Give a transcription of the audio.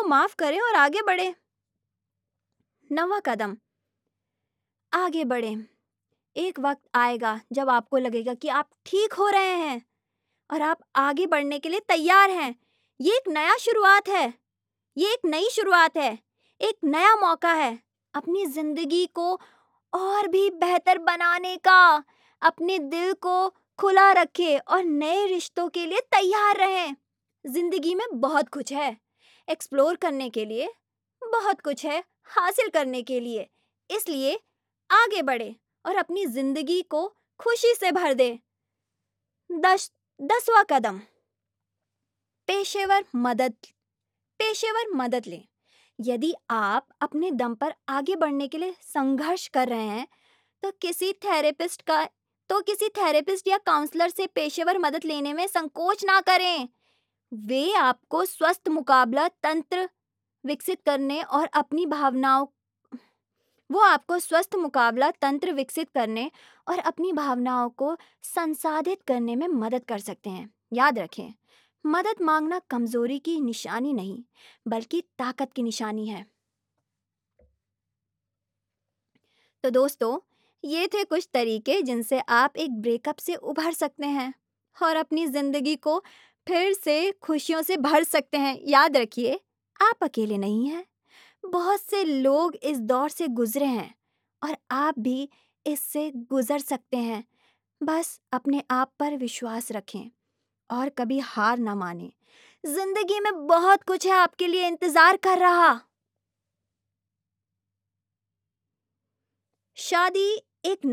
माफ करें और आगे बढ़े। 9वां कदम, आगे बढ़े। एक वक्त आएगा जब आपको लगेगा कि आप ठीक हो रहे हैं और आप आगे बढ़ने के लिए तैयार हैं। ये एक नया शुरुआत है, ये एक नई शुरुआत है, एक नया मौका है अपनी जिंदगी को और भी बेहतर बनाने का। अपने दिल को खुला रखें और नए रिश्तों के लिए तैयार रहें। जिंदगी में बहुत कुछ है एक्सप्लोर करने के लिए, बहुत कुछ है हासिल करने के लिए, इसलिए आगे बढ़े और अपनी जिंदगी को खुशी से भर दे। 10वां कदम, पेशेवर मदद लें। यदि आप अपने दम पर आगे बढ़ने के लिए संघर्ष कर रहे हैं तो किसी थेरेपिस्ट या काउंसलर से पेशेवर मदद लेने में संकोच ना करें। वे आपको स्वस्थ मुकाबला तंत्र विकसित करने और अपनी भावनाओं को संसाधित करने में मदद कर सकते हैं। याद रखें, मदद मांगना कमजोरी की निशानी नहीं, बल्कि ताकत की निशानी है। तो दोस्तों, ये थे कुछ तरीके जिनसे आप एक ब्रेकअप से उभर सकते हैं और अपनी जिंदगी को फिर से खुशियों से भर सकते हैं। याद रखिए, आप अकेले नहीं हैं। बहुत से लोग इस दौर से गुजरे हैं और आप भी इससे गुजर सकते हैं। बस अपने आप पर विश्वास रखें और कभी हार ना मानें। जिंदगी में बहुत कुछ है आपके लिए इंतजार कर रहा। शादी एक